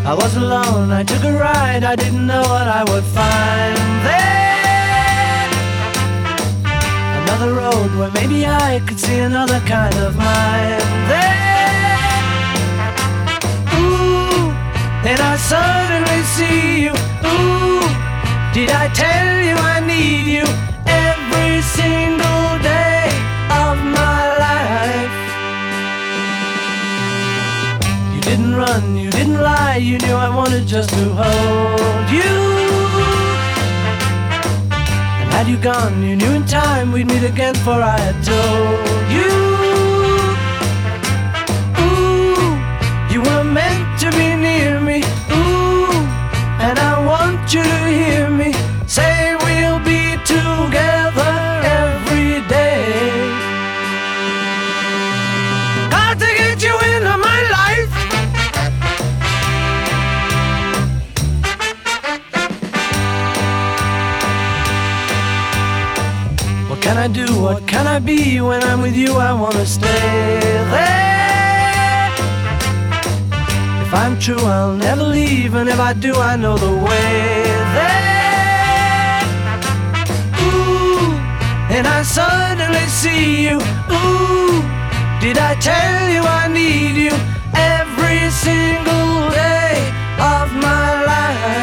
I was alone, I took a ride, I didn't know what I would find there. Another road where maybe I could see another kind of mind there. Ooh, then I suddenly see you. Ooh, did I tell you I need you every single day of my life? You didn't run, you didn't lie, you knew I wanted just to hold you. And had you gone, you knew in time we'd meet again, for I had told you. Ooh, you were meant to be near me. Ooh, and I want you to hear me say we'll be together every day. Got to get you into my life. What can I do? What can I be? When I'm with you, I wanna stay there. If I'm true, I'll never leave, and if I do, I know the way there. Ooh, and I suddenly see you. Ooh, did I tell you I need you every single day of my life?